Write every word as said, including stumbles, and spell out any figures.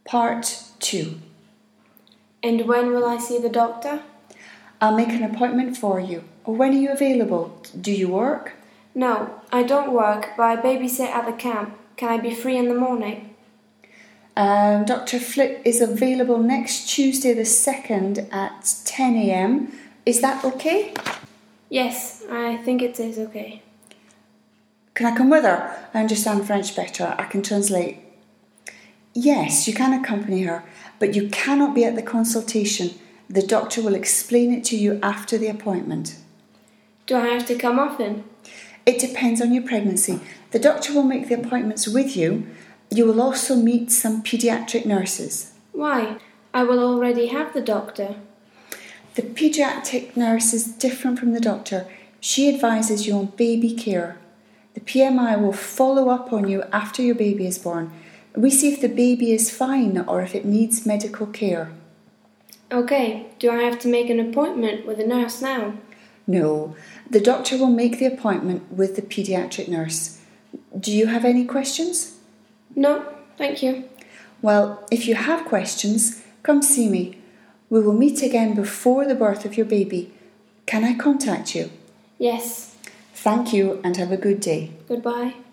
Part two. And when will I see the doctor? I'll make an appointment for you. When are you available? Do you work? No, I don't work, but I babysit at the camp. Can I be free in the morning? Um, Doctor Flip is available next Tuesday the second at ten a.m. Is that okay? Yes, I think it is okay. Can I come with her? I understand French better. I can translate. Yes, you can accompany her, but you cannot be at the consultation. The doctor will explain it to you after the appointment. Do I have to come often? It depends on your pregnancy. The doctor will make the appointments with you. You will also meet some paediatric nurses. Why? I will already have the doctor. The paediatric nurse is different from the doctor. She advises you on baby care. The P M I will follow up on you after your baby is born. We see if the baby is fine or if it needs medical care. Okay, do I have to make an appointment with a nurse now? No, the doctor will make the appointment with the paediatric nurse. Do you have any questions? No, thank you. Well, if you have questions, come see me. We will meet again before the birth of your baby. Can I contact you? Yes. Thank you and have a good day. Goodbye.